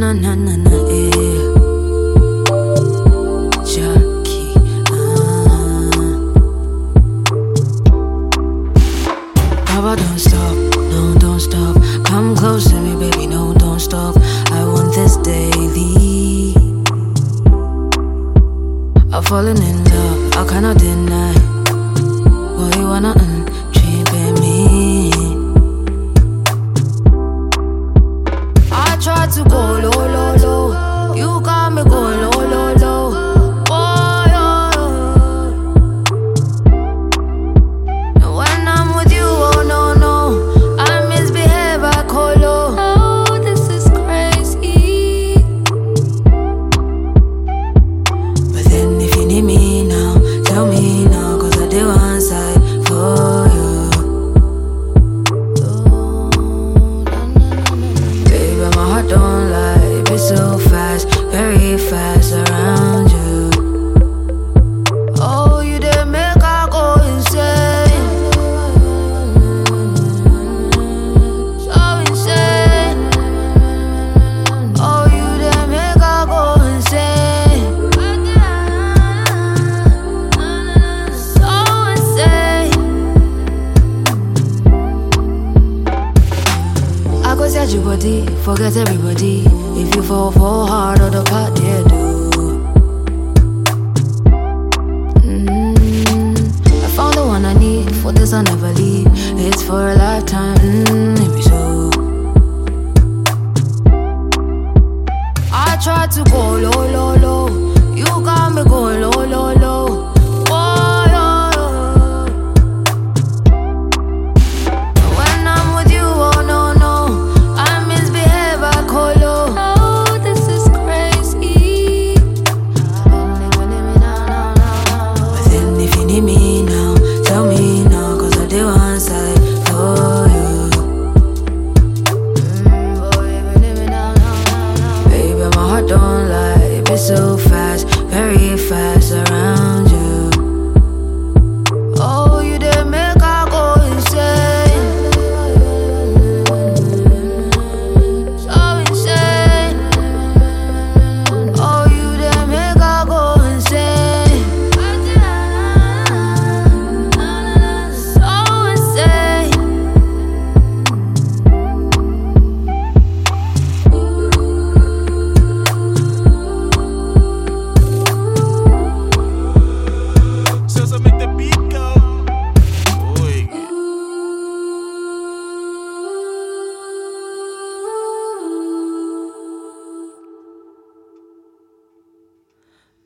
na na na na, eh. Jackie, Baba, don't stop, no, don't stop. Come close to me, baby, no, don't stop. I want this daily. I've fallen in love, I cannot deny. Boy, you wanna treat me. I tried to go low, low, low. You got me go low, low, low. Boy, oh. And when I'm with you, oh no, no, I misbehave, I call low. Oh, this is crazy. But then if you need me now, tell me now, 'cause I did one side for you. Baby, my heart don't lie, it's so fast, very fast around you. Oh, you did make I go insane, so insane. Oh, you did make I go insane, so insane. I go set your body, forget everybody. If you fall hard or the part they do. I found the one I need, for this I'll never leave. It's for a lifetime, maybe so. I tried to go low, low,